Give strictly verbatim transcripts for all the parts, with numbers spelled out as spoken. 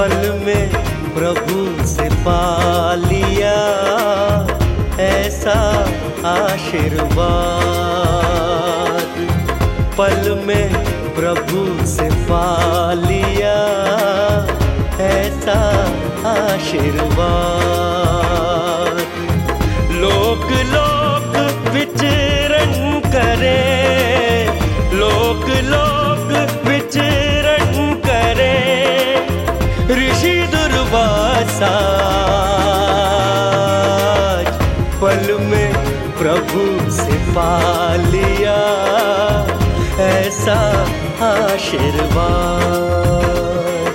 पल में प्रभु से पा लिया ऐसा आशीर्वाद। पल में प्रभु से पा लिया ऐसा आशीर्वाद। लोक लोक विचरण करे, लोक लोक विचरण करे ऋषि दुर्वासा। पल में प्रभु से पा लिया ऐसा आशीर्वाद।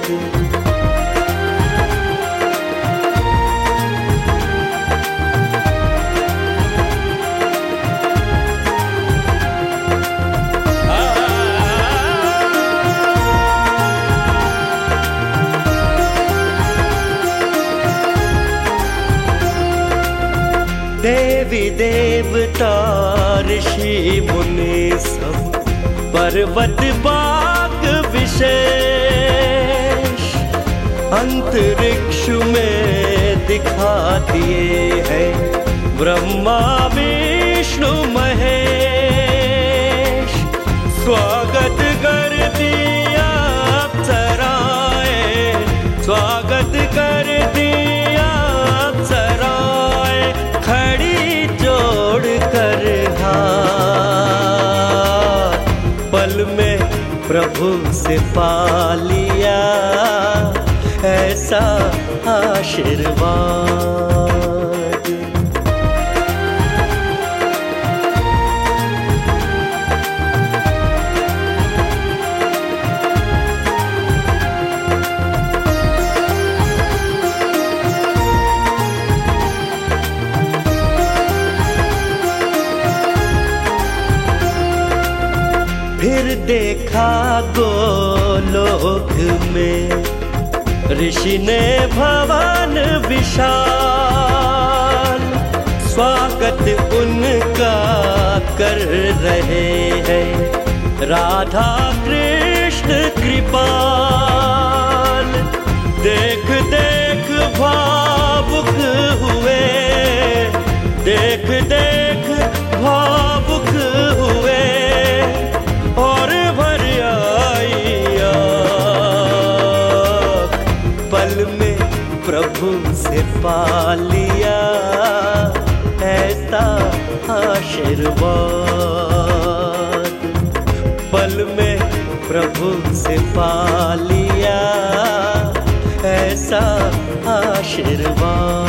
देवी देवता ऋषि मुनि सब पर्वत बाग विशेष अंतरिक्ष में दिखा दिए हैं ब्रह्मा विष्णु महेश। स्वागत कर दिया अप्सराए, स्वागत कर दिया अप्सराए खड़ी जोड़ कर हाथ। पल में प्रभु से पा लिया ऐसा आशीर्वाद। फिर देखा गोलोक में ऋषि ने भवन विशाल। स्वागत उनका कर रहे हैं राधा कृष्ण कृपाल। देख देख भावुक हुए, देख देख भावुक हुए और भर आई आँख। पल में प्रभु से पा लिया ऐसा आशीर्वाद। पल में प्रभु से पा लिया ऐसा आशीर्वाद।